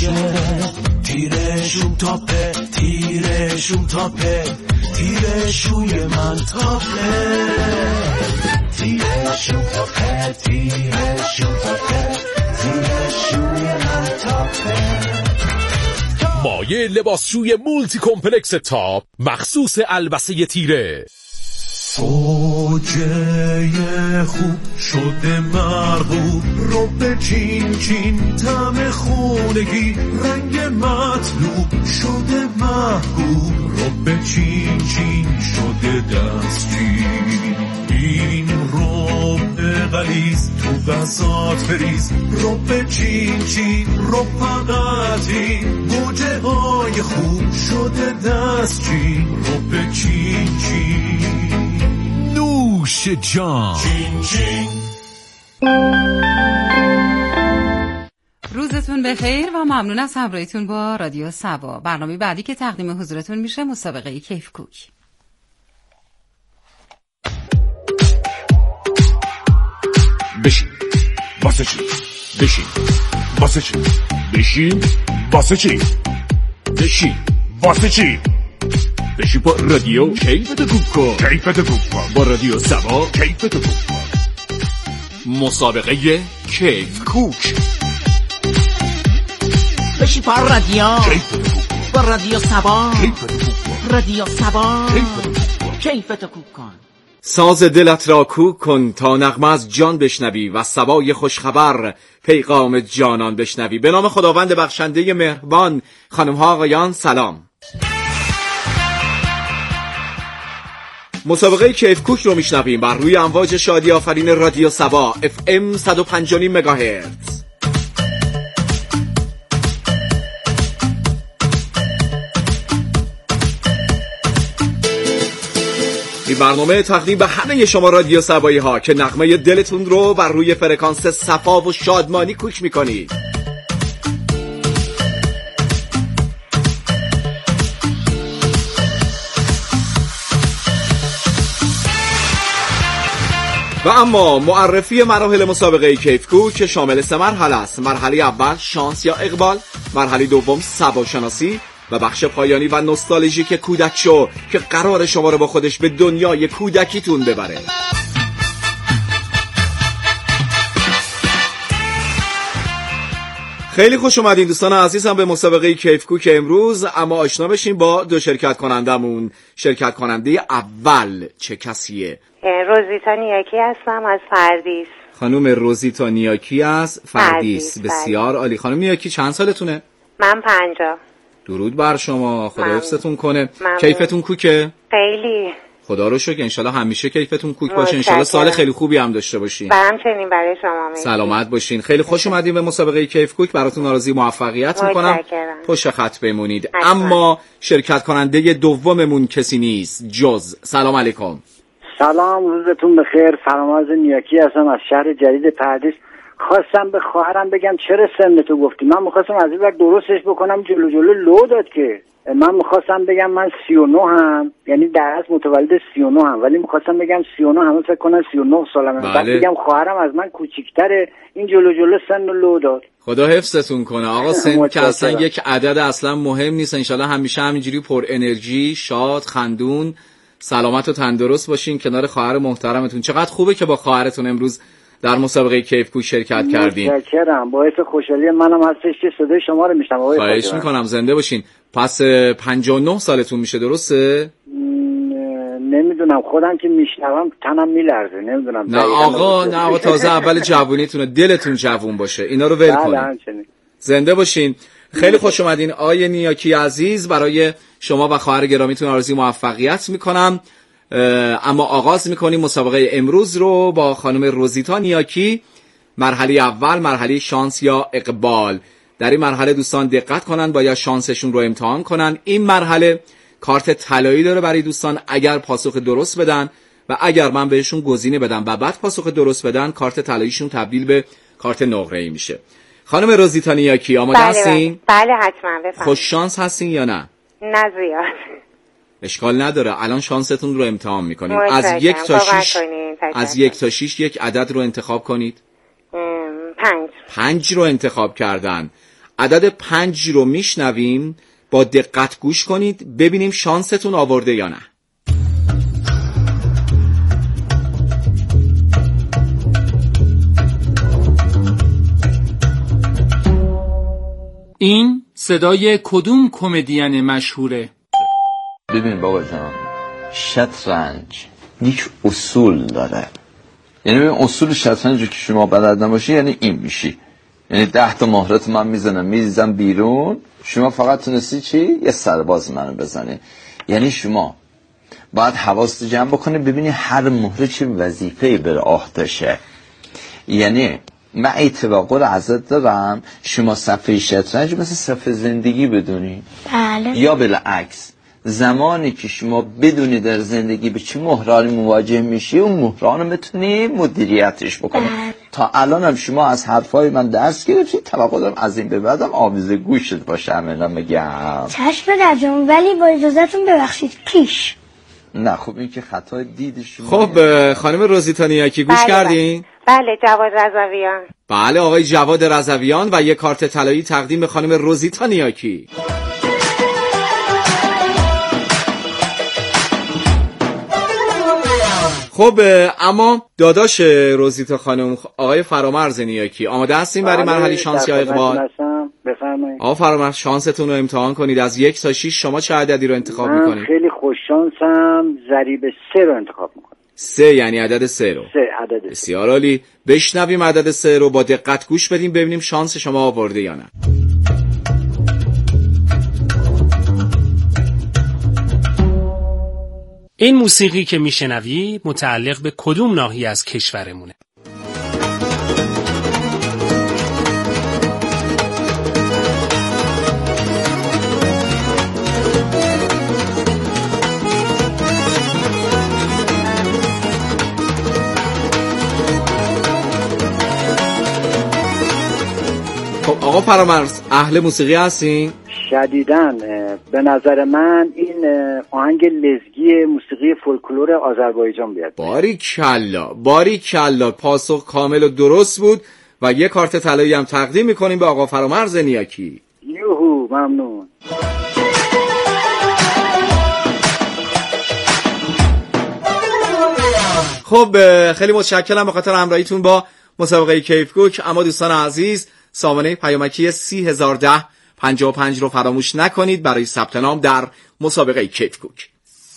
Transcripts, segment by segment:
تیرشون تاپه تیرشون تاپه تیرشوی من تاپه تیرشون تاپه تیرشون تاپه تیرشوی من تاپه. مایه لباسشوی مولتی کمپلکس تاپ مخصوص البسه تیره. اوجه خوب شده مرغوب رو به چین چین طعم خونگی رنگ مطلوب شده محبوب رو به چین چین شده دستچین این رو به غلیظ تو بساط بریز رو به چین چین رو فقط این گوجه های خوب شده دستچین رو به چین چین نوش جان چین چین. روزتون بخیر و ممنون از همراهیتون با رادیو سبا. برنامه بعدی که تقدیم حضورتون میشه مسابقه کیف کوک. بشین واسه چی بشین واسه چی بشین واسه چی بشین واسه چی بشین با رادیو کیفتو کوک کن کیفتو کوک کن با رادیو سبا کیفتو کوک کن. مسابقه کیف کوک. بشین با رادیو کیفتو کوک کن با رادیو سبا کیفتو کوک کن رادیو سبا کیفتو کوک کن کیفتو کوک کن. ساز دلت را کوک کن تا نغمه از جان بشنوی و سبای خوشخبر پیغام جانان بشنوی. به نام خداوند بخشنده مهربان. خانم ها آقایان سلام. مسابقه کیف کوک رو میشنویم بر روی امواج شادی آفرین رادیو سبا FM 105.9 مگاهرتز. این برنامه تقدیم به همه شما رادیو سبایی ها که نغمه دلتون رو بر روی فرکانس صفا و شادمانی کوک میکنید. و اما معرفی مراحل مسابقه کیف کوک که شامل 3 مرحله است. مرحله اول شانس یا اقبال، مرحله دوم سبا شناسی و بخش پایانی و نوستالژیک کودک شو که قرار شما رو با خودش به دنیای کودکیتون ببره. خیلی خوش اومدین دوستان عزیزم به مسابقه کیف کوک امروز. اما آشنا بشین با دو شرکت کنندمون. شرکت کننده اول چه کسیه؟ روزیتا نیاکی هستم از فردیس. خانم روزیتا نیاکی از فردیس. بسیار عالی. خانم نیاکی چند سالتونه؟ من 50. درود بر شما. خدا حفظتون کنه. کیفتون کوکه؟ خیلی. خدا رو شکر. انشالله همیشه کیفتون کوک باشه. انشالله سال خیلی خوبی هم داشته باشین. همچنین برای شما. سلامت باشین. خیلی خوش اومدین به مسابقه کیف کوک. براتون آرزوی موفقیت میکنم. پشت خط بمونید. اما شرکت کننده دوممون کسی نیست جز. سلام علیکم. سلام، روزتون بخیر. فرامرز نیاکی هستم از شهر جدید پردیس. خواستم به خواهرم بگم چرا سنتو گفتی. من میخواستم از این وقت درستش بکنم، جلو لو داد که من میخواستم بگم من 39 هم، یعنی در اصل متولد 39 هم، ولی میخواستم بگم 39 همه فکر کنن 39 سالمه. بعد بگم خواهرم از من کوچیک‌تره، این جلو سن لو داد. خدا حفظتون کنه آقا. سن که اصلا یک عدد اصلا مهم نیست. انشالله همیشه همینجوری پر انرژی، شاد، خندون، سلامت و تندرست باشین کنار خواهر محترمتون. چقدر خوبه که با خواهرتون امروز در مسابقه کیف کوک شرکت کردین. متشکرم. باعث خوشحالی منم هستش که صدای شما رو میشنوم. خواهش میکنم. زنده باشین. پس 59 سالتون میشه درسته؟ نمیدونم، خودم که میشنوم تنم میلرزه. نمیدونم. نه آقا تازه اول جوونیتونه. دلتون جوون باشه. اینا رو ول کنین. زنده باشین. خیلی خوش اومدین آقای نیاکی عزیز. برای شما و خواهر گرامیتون آرزوی موفقیت میکنم. اما آغاز میکنیم مسابقه امروز رو با خانم روزیتا نیاکی. مرحله اول مرحله شانس یا اقبال. در این مرحله دوستان دقت کنن، باید شانسشون رو امتحان کنن. این مرحله کارت طلایی داره برای دوستان اگر پاسخ درست بدن و اگر من بهشون گزینه بدم و بعد پاسخ درست بدن، کارت طلاییشون تبدیل به کارت نقره‌ای میشه. خانم روزیتا نیاکی آماده هستین؟ بله حتما. بفرمایید. خوش شانس هستین یا نه؟ نه زیاد. اشکال نداره. الان شانستون رو امتحان میکنیم. از 1 تا 6 یک عدد رو انتخاب کنید. 5. 5 رو انتخاب کردن. عدد 5 رو میشنویم، با دقت گوش کنید ببینیم شانستون آورده یا نه. این صدای کدوم کمدین مشهوره؟ ببین بابا جان، شطرنج یک اصول داره. یعنی اصول شطرنج که شما بلد نباشی یعنی این میشی. یعنی 10 تا مهره من میزنم میریزم بیرون، شما فقط تونستی چی؟ یه سرباز منو بزنی. یعنی شما باید حواست جمع بکنی ببینی هر مهره چه وظیفه‌ای بر عهده‌شه. یعنی من ای توقع ازت دارم شما صفحه شطرنج مثل صفحه زندگی بدونی. بله. یا بالعکس، زمانی که شما بدونی در زندگی به چه مهرانی مواجه میشی اون مهران رو میتونی مدیریتش بکنی. تا الان هم شما از حرفای من درس گرفتی، توقع دارم از این به بعدم آویزه گوشت باشم. اینا میگم چشم درجون، ولی با اجازهتون ببخشید پیش. نه خب این که خطای دید شما. خب خانم روزیتا نیاکی گوش کردین؟ بله جواد رضویان. بله آقای جواد رضویان و یک کارت طلایی تقدیم به خانم روزیتا نیاکی. خب اما داداش روزیتا خانم آقای فرامرز نیاکی آماده هستین برای مرحله شانسی های اقبال؟ بفرمایید. آقا فرامرز شانستون رو امتحان کنید. از 1 تا 6 شما چه عددی رو انتخاب میکنید؟ من خیلی خوش شانسم، ضریب 3 رو انتخاب میکنم. 3 یعنی عدد 3 رو. 3 عدد 3. بسیار عالی. بشنویم عدد 3 رو، با دقت گوش بدیم ببینیم شانس شما آورده یا نه. این موسیقی که میشنوی متعلق به کدوم ناحیه از کشورمونه؟ خب آقا فرامرز اهل موسیقی هستین؟ شدیداً. به نظر من این آهنگ لزگی موسیقی فولکلور آذربایجان بیاد. باریکلا پاسخ کامل و درست بود و یک کارت طلایی هم تقدیم میکنیم به آقا فرامرز نیاکی. یوهو، ممنون. خب خیلی متشکرم به خاطر همراهیتون با مسابقه کیف کوک. اما دوستان عزیز سامانه پیامکی 3010 55 رو فراموش نکنید برای ثبت نام در مسابقه کیف کوک.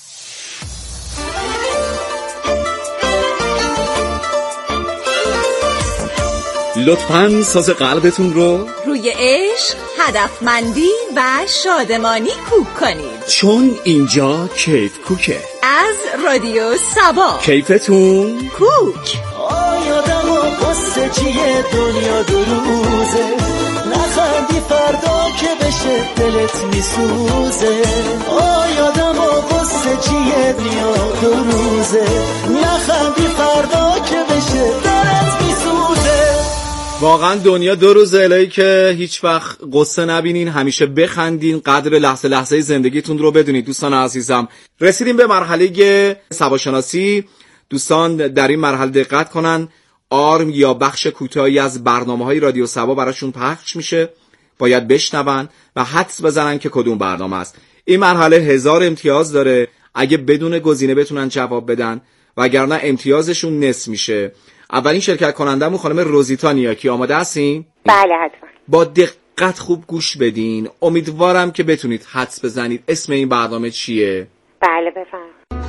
لطفاً ساز قلبتون رو روی عشق، هدفمندی و شادمانی کوک کنید، چون اینجا کیف کوکه. از رادیو سبا کیفتون کوک. آیادم و قصه چیه دنیا دو روزه، نخندی فردا که بشه دلت میسوزه. آیادم و قصه چیه دنیا دو روزه، نخندی فردا که بشه دلت میسوزه. واقعا دنیا 2 روزه، الهی که هیچ وقت قصه نبینین، همیشه بخندین، قدر لحظه لحظه زندگیتون رو بدونید. دوستان عزیزم رسیدیم به مرحله سواشناسی. دوستان در این مرحله دقت کنن، آرم یا بخش کوتاهی از برنامه‌های رادیو سبا براشون پخش میشه، باید بشنون و حدس بزنن که کدوم برنامه است. این مرحله 1000 امتیاز داره اگه بدون گزینه بتونن جواب بدن، وگرنه امتیازشون نصف میشه. اولین شرکت کنندمون خانم روزیتا نیاکی، آماده هستین؟ بله حتما. با دقت خوب گوش بدین، امیدوارم که بتونید حدس بزنید اسم این برنامه چیه. بله بفهم.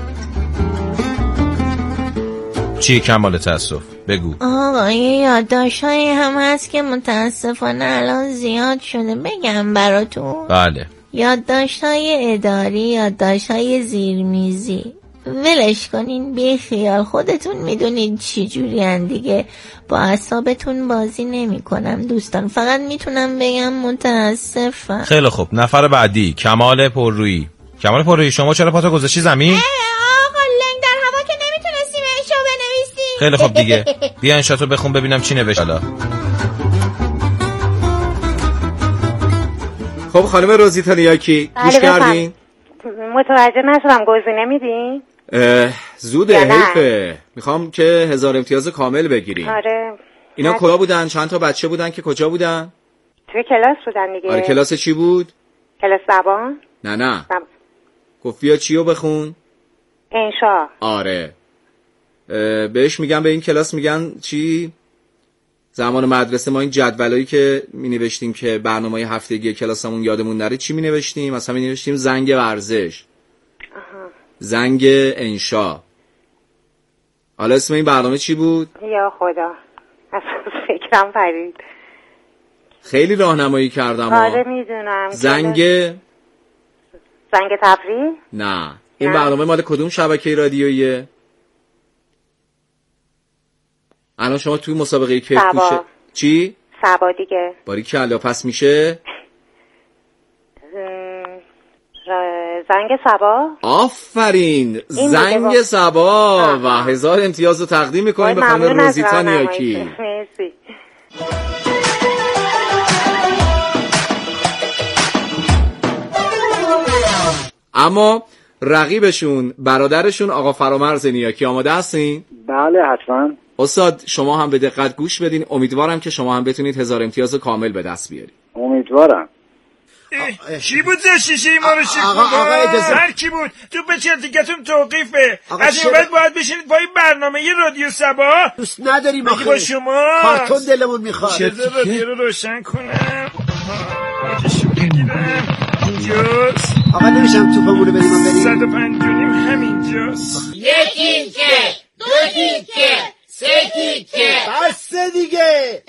چیه کمال تأسف؟ بگو. آقا یه یادداشت‌هایی هم هست که متاسفانه الان زیاد شده، بگم براتون؟ بله. یادداشت‌های اداری، یادداشت‌های زیرمیزی، ولش کنین، بی خیال، خودتون میدونید چی جورین دیگه، با اعصابتون بازی نمی کنم دوستان، فقط میتونم بگم متاسفم. خیلی خوب، نفر بعدی کمال پررویی. کمال پررویی شما چرا پاتو گذاشتی زمین؟ آقا لنگ در هوا که نمیتونستی منشو بنویسی. خیلی خوب دیگه، بیا انشاتو بخون ببینم چی نوشته. خب خانم روزیتا نیاکی گوش کردین؟ متوجه نشدم، گزینه میدین؟ زوده، حیفه، میخوام که 1000 امتیاز کامل بگیریم. آره. اینا کجا بودن؟ چند تا بچه بودن که کجا بودن؟ توی کلاس بودن دیگه. آره کلاس چی بود؟ کلاس زبان. نه گفت بیا چیو بخون؟ انشا. آره بهش میگن، به این کلاس میگن چی؟ زمان مدرسه ما این جدولایی که می نوشتیم که برنامه هفتگی کلاسمون یادمون نره چی می نوشتیم؟ مثلا می نوشتیم زنگ ورزش، زنگ انشا. حالا اسم این برنامه چی بود؟ یا خدا اصلا فکرم پرید. خیلی راهنمایی کردم. آره میدونم. زنگ تفریح؟ نه این برنامه مال کدوم شبکه رادیوییه؟ الان شما توی مسابقه کیف کوچه چی؟ سبا دیگه. باریکلا. پس میشه زنگ سبا. آفرین، زنگ سبا. و 1000 امتیاز رو تقدیم میکنیم به خانم روزیتا نیاکی. مرسی. اما رقیبشون برادرشون آقا فرامرز نیاکی. آماده هستین؟ بله حتما. استاد شما هم به دقت گوش بدین، امیدوارم که شما هم بتونید 1000 امتیاز کامل به دست بیارید. امیدوارم. چی بود شیشه ما رو شیک بود؟ هر کی بود تو به چرتیکتون توقیفه. از این بعد باید بشینید با این برنامه رادیو سبا. دوست نداریم آخه با شما کارتون دلمون میخواد. چرا رادیو رو روشن کنم؟ اینجاست. آقا نمیشم توپمونو بریم 105 همینجاست. 1 تیکه 2 تیکه 3 تیکه. بس دیگه.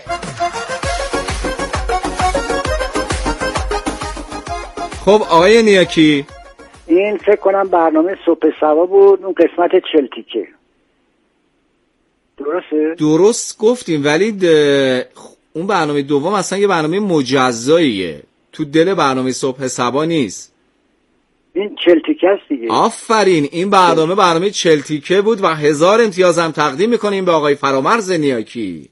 خب آقای نیاکی، این فکر کنم برنامه صبح سبا بود، اون قسمت 40 تیکه. درسته؟ درست گفتیم، ولی اون برنامه دوم اصلا یه برنامه مجزاییه، تو دل برنامه صبح سبا نیست. این 40 تیکه است دیگه. آفرین، این برنامه 40 تیکه بود و 1000 امتیاز هم تقدیم میکنیم به آقای فرامرز نیاکی.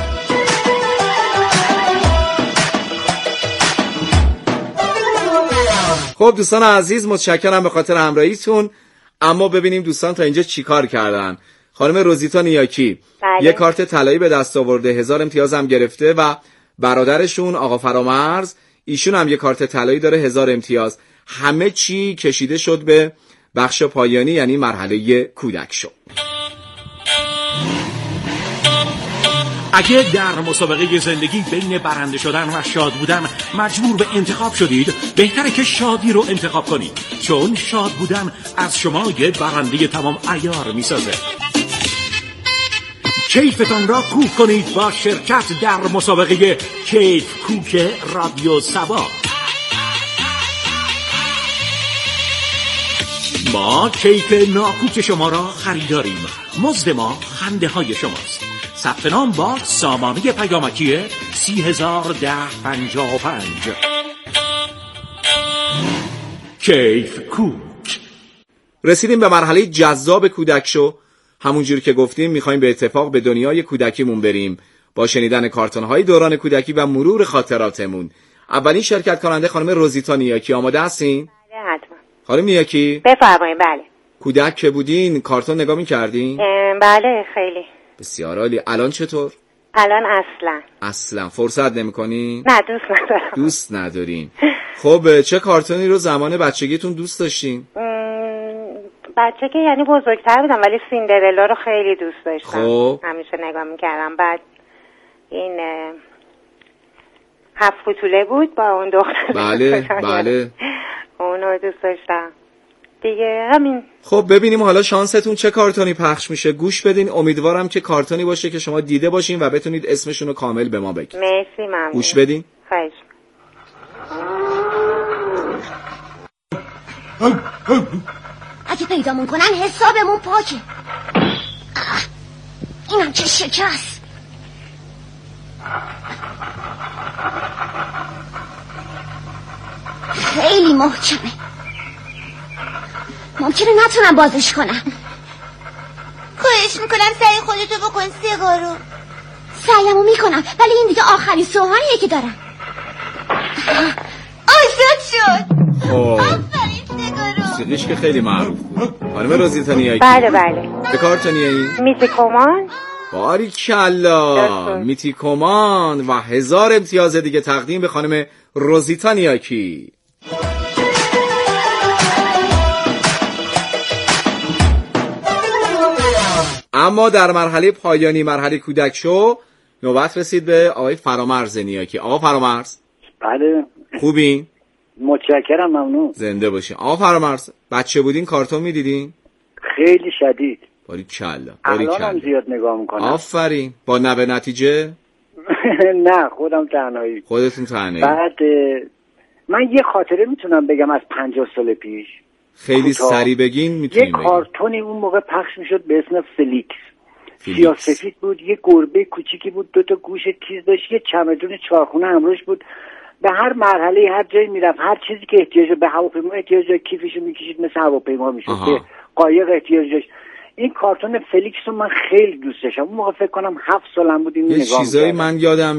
خب دوستان عزیز، متشکرم به خاطر همراهیتون. اما ببینیم دوستان تا اینجا چیکار کردن. خانم روزیتا نیاکی یه کارت طلایی به دست آورده، 1000 امتیاز هم گرفته و برادرشون آقا فرامرز ایشون هم یه کارت طلایی داره، 1000 امتیاز. همه چی کشیده شد به بخش پایانی، یعنی مرحله کودک شو. اگه در مسابقه زندگی بین برنده شدن و شاد بودن مجبور به انتخاب شدید، بهتره که شادی رو انتخاب کنید، چون شاد بودن از شما یه برنده تمام عیار میسازه. کیفتان را کوک کنید با شرکت در مسابقه کیف کوک رادیو سبا. ما کیف ناکوک شما را خریداریم. مزد ما خنده های شماست. ثبت نام با سامانه پیامکی 301055. کیف کوک. رسیدیم به مرحله جذاب کودک شو. همونجور که گفتیم میخوایم به اتفاق به دنیای کودکیمون بریم با شنیدن کارتون‌های دوران کودکی و مرور خاطراتمون. اولین شرکت کننده خانم روزیتا نیاکی. آماده هستین؟ بله حتما. خانم نیاکی بفرمایید. بله. کودک که بودین کارتون نگاه می‌کردین؟ بله خیلی. بسیار عالی. الان چطور؟ الان اصلا فرصت نمی‌کنین؟ نه دوست ندارم. دوست ندارین. خب چه کارتونی رو زمان بچگیتون دوست داشتین؟ بچه که یعنی بزرگتر بودم ولی سیندرلا رو خیلی دوست داشتم. خب همیشه نگاه میکردم. بعد این 7 فتوله بود با اون دختر. بله اونو دوست داشتم دیگه. همین. خب ببینیم حالا شانستون چه کارتونی پخش میشه. گوش بدین، امیدوارم که کارتونی باشه که شما دیده باشین و بتونید اسمشون رو کامل به ما بگید. مرسی. ممنون. گوش بدین. خواهش. اگه پیدامون کنن حسابمون پاکه. اینم چه شکست. خیلی محکمه. ممکنه نتونم بازش کنم. خواهش میکنم سعی خودتو بکن سیگارو. سعیمو میکنم ولی این دیگه آخرین سوهانیه که دارم. آزاد شد. موسیقیش که خیلی معروف بود. خانم روزیتا نیاکی. بله. چه کارتونیه این؟ میز کمان. باریکلا. میتیکومان و 1000 امتیاز دیگه تقدیم به خانم روزیتا نیاکی. اما در مرحله پایانی مرحله کودک شو نوبت رسید به آقای فرامرز نیاکی. آقا فرامرز. بله. خوبین؟ متشکرم، ممنون. زنده باشین. آقا فرامرز بچه بودین کارتون میدیدین؟ خیلی شدید. باریکلا. الانم زیاد نگاه میکنم. آفرین. با نبه نتیجه؟ نه، خودم تنهایی. خودتون تنهایی. بعد من یه خاطره میتونم بگم از 50 سال پیش. خیلی سریع بگین میتونیم بگیم. یه کارتونی اون موقع پخش میشد به اسم فلیکس. سیاه‌سفید بود، یه گربه کوچیکی بود، 2 تا گوش تیز داشت، یه چمدون چهارخونه همراهش بود. به هر مرحله هر جایی میرفت، هر چیزی که احتیاج به هواپیما احتیاج داشت کیفشو میکشید مثل هواپیما میشد. به قایق احتیاج داشت. این کارتون فلیکس رو من خیلی دوست داشتم. اون موقع فکر کنم 7 سالم بود. این یه نگاه چیزایی من یادم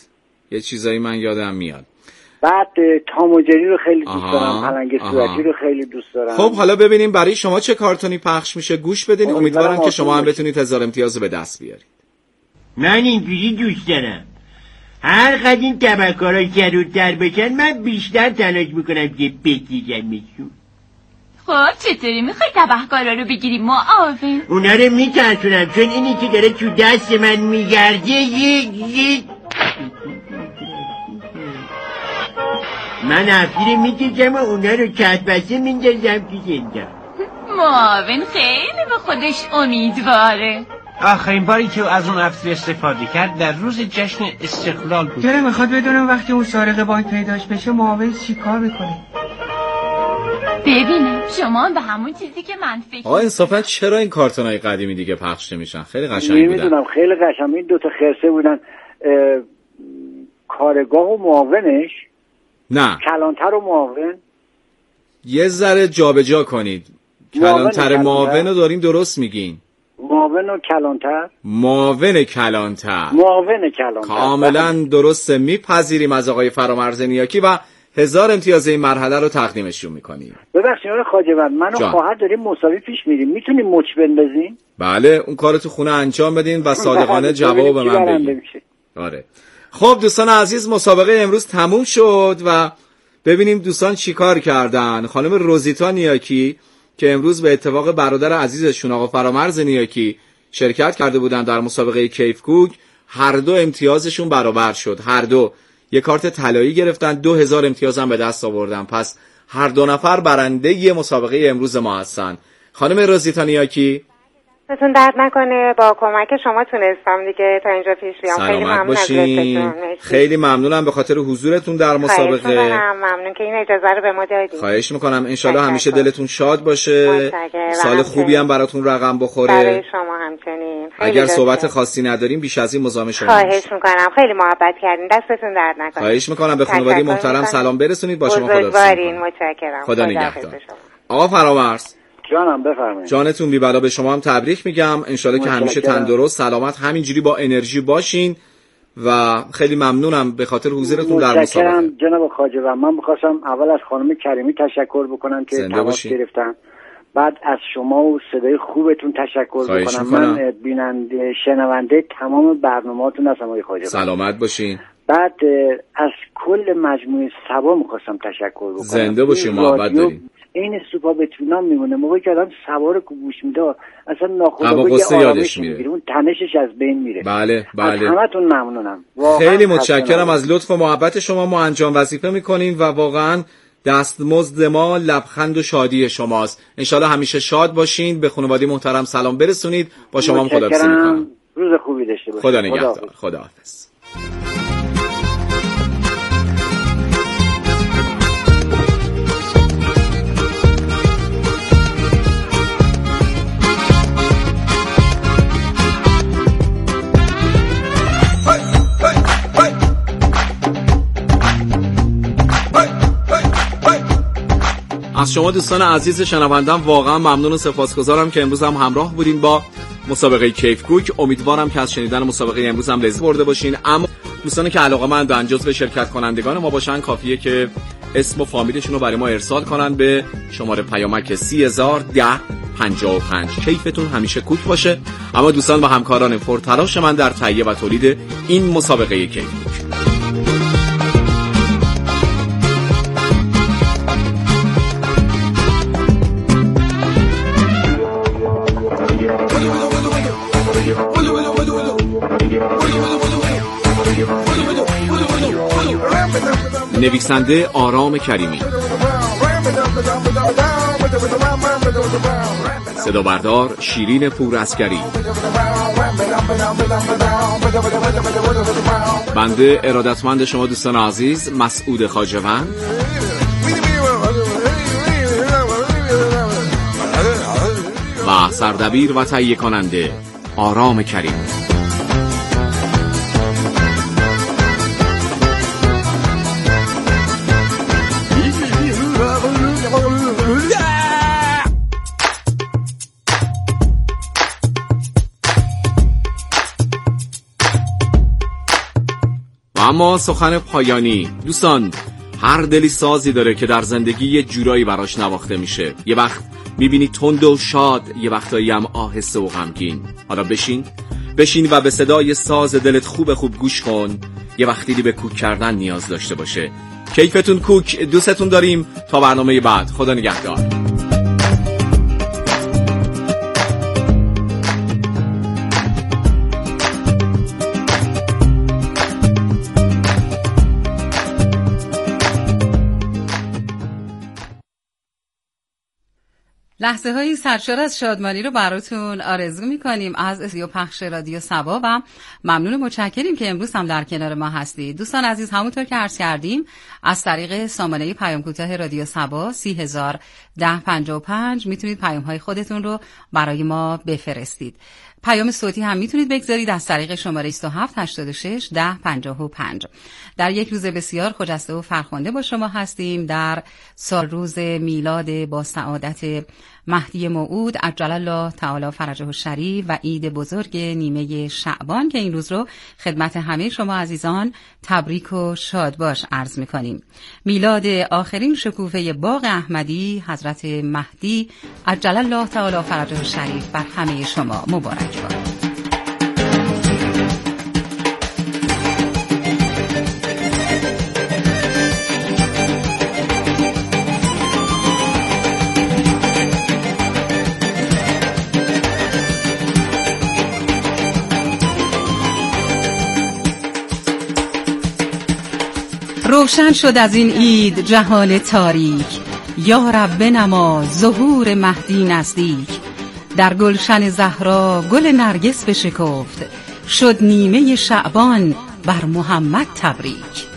میاد. بعد تام و جری رو خیلی دوست دارم. پلنگ صورتی رو خیلی دوست دارم. خب حالا ببینیم برای شما چه کارتونی پخش میشه، گوش بدین. امیدوارم که شما هم بتونید 1000 امتیاز به دست بیارید. من اینجوری دوست دارم. هر قد این تبکارا جلوتر بشن من بیشتر تلاش میکنم که بگیرمشون. خب چطوری میخوای تبهکارا رو بگیری معاون؟ اونا رو میترسونم چون اینی که داره تو دست من میگرده من افیر میکشم و اونا رو کتبسه میندازم تو زندان. معاون خیلی به خودش امیدواره. آخرین باری که از اون افسر استفاده کرد در روز جشن استقلال بود. چرا میخواد بدونم وقتی اون سارق بانک پیداش بشه معاون چی کار میکنه؟ ببینم شما به همون چیزی که من فکر انصافا چرا این کارتونای قدیمی دیگه پخش نمیشن؟ خیلی قشنگ بودن. نمیدونم، خیلی قشنگ. این 2 تا خرسه بودن. کارگاه و معاونش. نه، کلانتر و معاون. یه ذره جابجا کنید. کلانتر معاون رو داریم درست میگین. معاون و کلانتر. معاون کلانتر. کاملا درسته. میپذیریم از آقای فرامرز نیاکی و 1000 امتیاز این مرحله رو تقدیمشون میکنیم. ببخشید آقای خواجه‌وند، من و خواهر داریم مساوی پیش میریم. میتونیم مچ بندازین؟ بله، اون کارو تو خونه انجام بدین و صادقانه جواب به من بدین. آره. خب دوستان عزیز، مسابقه امروز تموم شد و ببینیم دوستان چیکار کردن. خانم روزیتا نیاکی که امروز به اتفاق برادر عزیزشون آقا فرامرز نیاکی شرکت کرده بودن در مسابقه کیف کوک، هر دو امتیازشون برابر شد. هر دو یک کارت طلایی گرفتن، 2000 امتیاز هم به دست آوردن. پس هر دو نفر برنده ی مسابقه امروز ما هستن. خانم روزیتا نیاکی، بهتون درد نکنه، با کمک شما تونستم دیگه تا اینجا پیش بیام. خیلی ممنون باشین. خیلی ممنونم به خاطر حضورتون در مسابقه. ممنون که این اجازه رو به ما دادید. خواهش میکنم. انشالله همیشه دلتون شاد باشه. سال خوبی هم براتون رقم بخوره. برای شما همچنین. اگر صحبت خاصی نداریم بیش از این مزاحم شما خواهش میکنم. خیلی محبت کردین. دستتون درد نکنه. خواهش میکنم. به خانواده محترم سلام برسونید. با شما خداحافظی. متشکرم. خدا نگهدار. آقا فرامرز، جانم بفرمایید. جانتون بی بلا. به شما هم تبریک میگم. انشالله که همیشه تندرست سلامت همینجوری با انرژی باشین و خیلی ممنونم به خاطر حضورتون در مسابقه. متشکرم جناب خواجه‌وند. من می‌خواستم اول از خانم کریمی تشکر بکنم که تماس گرفتن. بعد از شما و صدای خوبتون تشکر بکنم. من بیننده شنونده تمام برنامه‌هاتون هستم آقای خواجه‌وند. سلامت باشین. بعد از کل مجموعه سبا می‌خواستم تشکر بکنم. زنده باشین. محبت دارین. این سوپا به طولان میمونه. موقعی که آدم سوار گوش میده اصلا ناخودآگاه یادش میره. اون تنشش از بین میره. بله. از همتون ممنونم. خیلی متشکرم از لطف و محبت شما. ما انجام وظیفه میکنیم و واقعا دستمزد ما لبخند و شادی شماست. انشالله همیشه شاد باشین. به خانواده محترم سلام برسونید. با شما هم خداحافظی میکنم. روز خوبی داشته باشید. خدا نگهدار. خداحافظ. از شما دوستان عزیز شنوندم واقعا ممنون و سپاسگزارم که امروز هم همراه بودین با مسابقه کیف کوک. امیدوارم که از شنیدن مسابقه امروز هم لذت برده باشین. اما دوستانی که علاقه‌مند به شرکت کنندگان ما باشن کافیه که اسم و فامیلشون رو برای ما ارسال کنن به شماره پیامک 3010 55. کیفتون همیشه کوک باشه. اما دوستان و همکاران پرتلاش من در تهیه و تولید این مسابقه کیف کوک. نویسنده آرام کریمی، صدا بردار شیرین پورعسکری، بنده ارادتمند شما دوستان عزیز مسعود خواجه‌وند و سردبیر و تهیه کننده آرام کریمی. اما سخن پایانی دوستان، هر دلی سازی داره که در زندگی یه جورایی براش نواخته میشه. یه وقت میبینی تند و شاد، یه وقتایی هم آهسته و غمگین. حالا بشین و به صدای ساز دلت خوب گوش کن. یه وقتی به کوک کردن نیاز داشته باشه. کیفتون کوک، دوستتون داریم. تا برنامه بعد، خدا نگهدار. لحظه های سرشار از شادمانی رو براتون آرزو میکنیم از استودیو پخش رادیو صبا و ممنون متشکریم که امروز هم در کنار ما هستید. دوستان عزیز، همونطور که عرض کردیم از طریق سامانه پیام کوتاه رادیو صبا 301055 میتونید پیام های خودتون رو برای ما بفرستید. پیام صوتی هم میتونید بگذارید از طریق شماره 2786 1055. در یک روز بسیار خجسته و فرخنده با شما هستیم در سال روز میلاد با سعادت مهدی موعود عجل الله تعالی فرجه الشریف و عید بزرگ نیمه شعبان که این روز رو خدمت همه شما عزیزان تبریک و شاد باش عرض میکنیم. میلاد آخرین شکوفه باغ احمدی حضرت مهدی عجل الله تعالی فرجه الشریف بر همه شما مبارک باد. روشن شد از این عید جهان تاریک، یا رب بنما ظهور مهدی نزدیک. در گلشن زهرا گل نرگس بشکفت، شد نیمه شعبان بر محمد تبریک.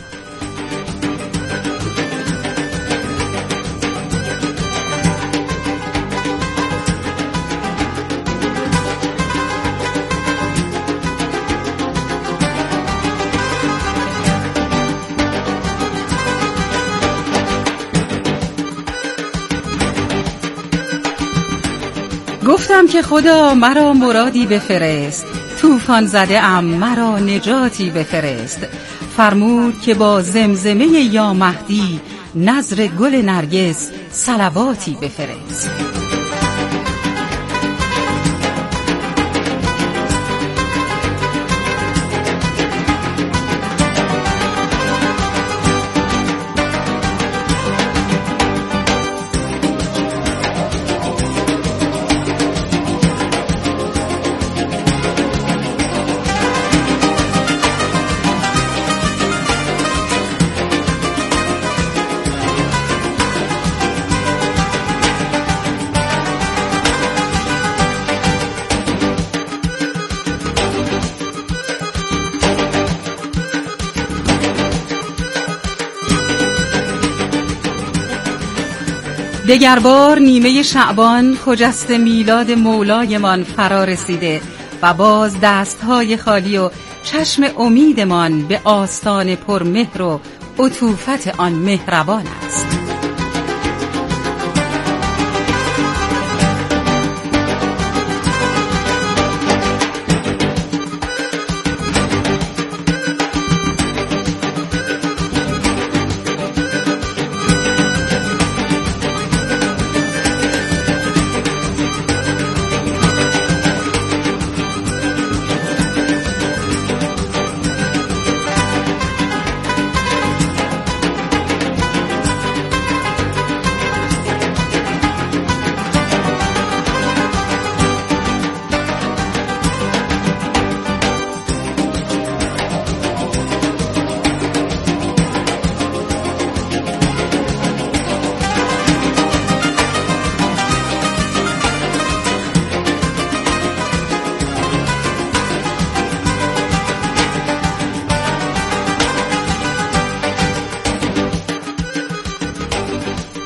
گفتم که خدا مرا مرادی بفرست، طوفان زده ام مرا نجاتی بفرست. فرمود که با زمزمه یا مهدی نظر گل نرگس صلواتی بفرست. دگر بار نیمه شعبان خجسته میلاد مولایمان فرا رسیده و باز دستهای خالی و چشم امیدمان به آستان پرمهر و عطوفت آن مهربان است.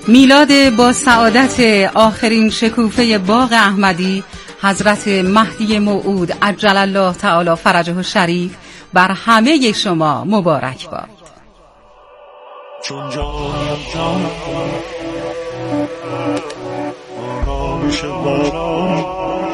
میلاد با سعادت آخرین شکوفه باغ احمدی حضرت مهدی موعود عجل الله تعالی فرجه الشریف بر همه شما مبارک باد. چون جان آرامش باران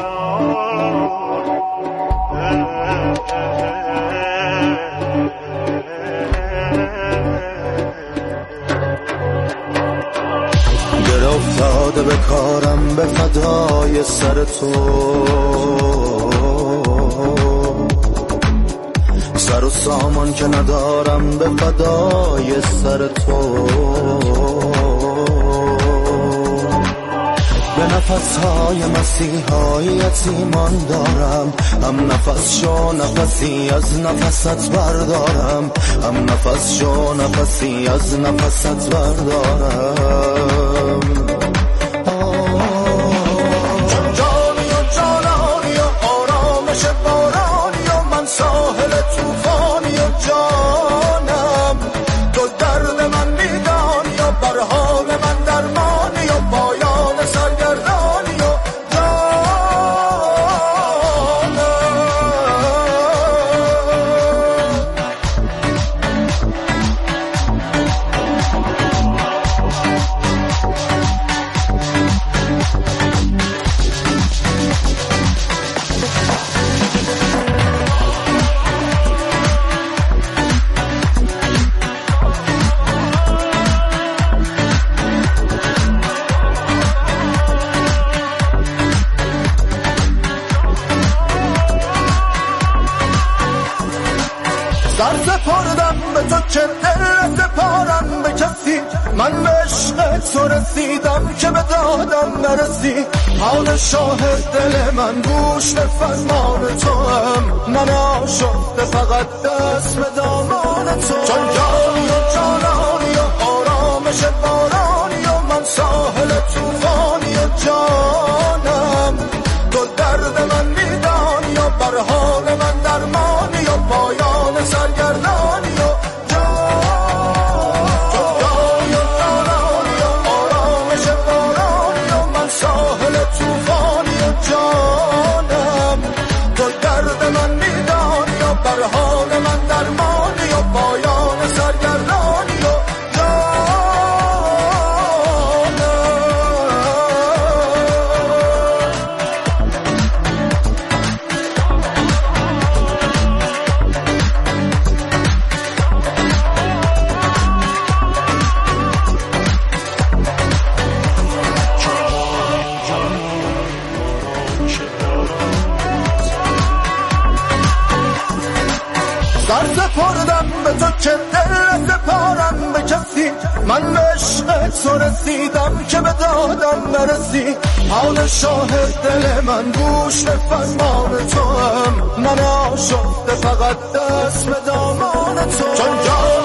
دل افتاده به کارم به فدای سر تو، سر و سامان که ندارم به فدای سر تو، به نفسهای مسیحای یتیمان دارم، هم نفس شو نفسی از نفست بردارم، هم نفس شو نفسی از نفست بردارم. چون جانی و جانانی و آرامش بارانی و من ساحل توفانی و جانم، تو درد من میدانی و بر حال من درمانی و پایان سرگردانی و چه دل سپارم به کسی، من به عشق تو رسیدم که به دادم نرسی، حال شاهد دل من گوش به فرمان تو هم، من آشفته فقط دست به دامان تو، چون جانی و جانانی و آرامش بارانی و من ساحل توفانی و جانم، تو درد من میدانی و بر حال من درمانی و پایان سرگردانی و جانم، تو درد من میدانی و بر حال من درمانی و پایان سرگردانی و چه دل سپارم به کسی، من به عشق تو رسیدم که به دادم نرسی، حال شاهد دل من گوش به فرمان تو هم، من آشفته فقط دست به دامان تو، چون